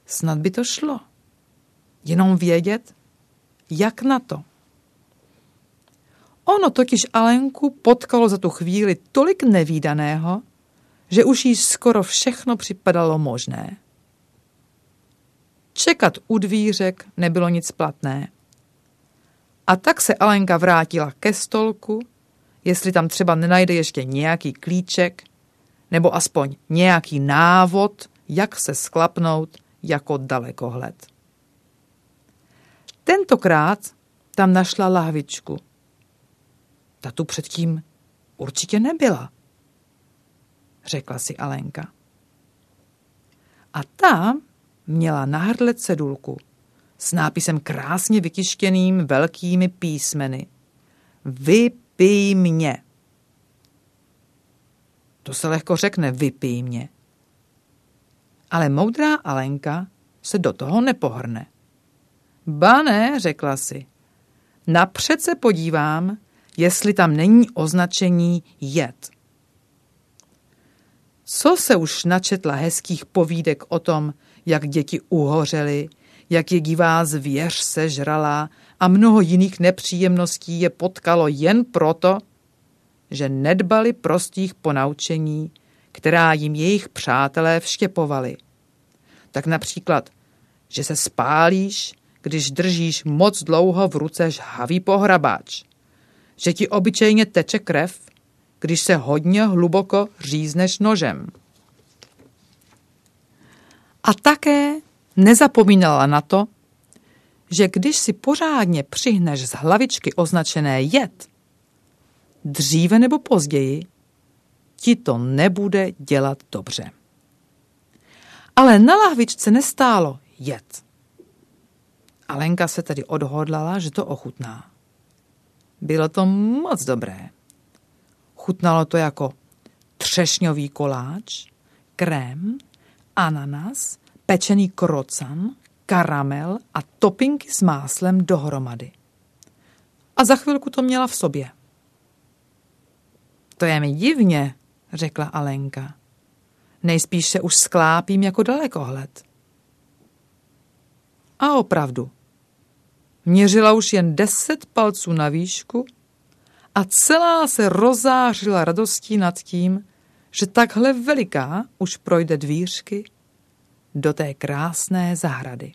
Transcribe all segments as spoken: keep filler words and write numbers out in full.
Snad by to šlo. Jenom vědět, jak na to. Ono totiž Alenku potkalo za tu chvíli tolik nevídaného, že už jí skoro všechno připadalo možné. Čekat u dvířek nebylo nic platné. A tak se Alenka vrátila ke stolku, jestli tam třeba nenajde ještě nějaký klíček, nebo aspoň nějaký návod, jak se sklapnout jako dalekohled. Tentokrát tam našla lahvičku. Ta tu předtím určitě nebyla, řekla si Alenka. A ta měla na hrdle cedulku s nápisem krásně vytištěným velkými písmeny. Vypij mě. To se lehko řekne, vypij mě. Ale moudrá Alenka se do toho nepohrne. Ba ne, řekla si. Napřed se podívám, jestli tam není označení jed. Co se už načetla hezkých povídek o tom, jak děti uhořely, jak je divá zvěř sežrala a mnoho jiných nepříjemností je potkalo jen proto, že nedbali prostých ponaučení, která jim jejich přátelé vštěpovali. Tak například, že se spálíš, když držíš moc dlouho v ruce žhavý pohrabáč, že ti obyčejně teče krev, když se hodně hluboko řízneš nožem. A také nezapomínala na to, že když si pořádně přihneš z hlavičky označené jed, dříve nebo později ti to nebude dělat dobře. Ale na lahvičce nestálo jed. Alenka se tedy odhodlala, že to ochutná. Bylo to moc dobré. Chutnalo to jako třešňový koláč, krém, ananas, pečený krocan, karamel a topinky s máslem dohromady. A za chvilku to měla v sobě. To je mi divně, řekla Alenka. Nejspíš se už sklápím jako dalekohled. A opravdu. Měřila už jen deset palců na výšku a celá se rozářila radostí nad tím, že takhle veliká už projde dvířky do té krásné zahrady.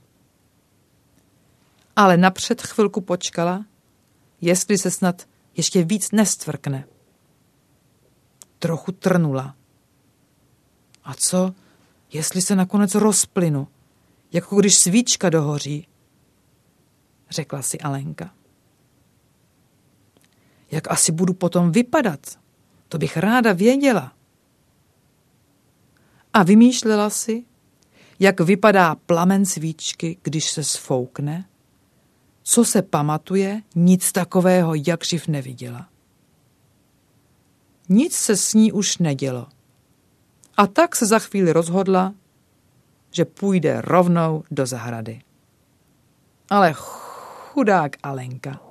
Ale napřed chvilku počkala, jestli se snad ještě víc nestvrkne. Trochu trnula. A co, jestli se nakonec rozplynu, jako když svíčka dohoří, řekla si Alenka. Jak asi budu potom vypadat, to bych ráda věděla. A vymýšlela si, jak vypadá plamen svíčky, když se sfoukne, co se pamatuje, nic takového jakživ neviděla. Nic se s ní už nedělo. A tak se za chvíli rozhodla, že půjde rovnou do zahrady. Ale chudák Alenka.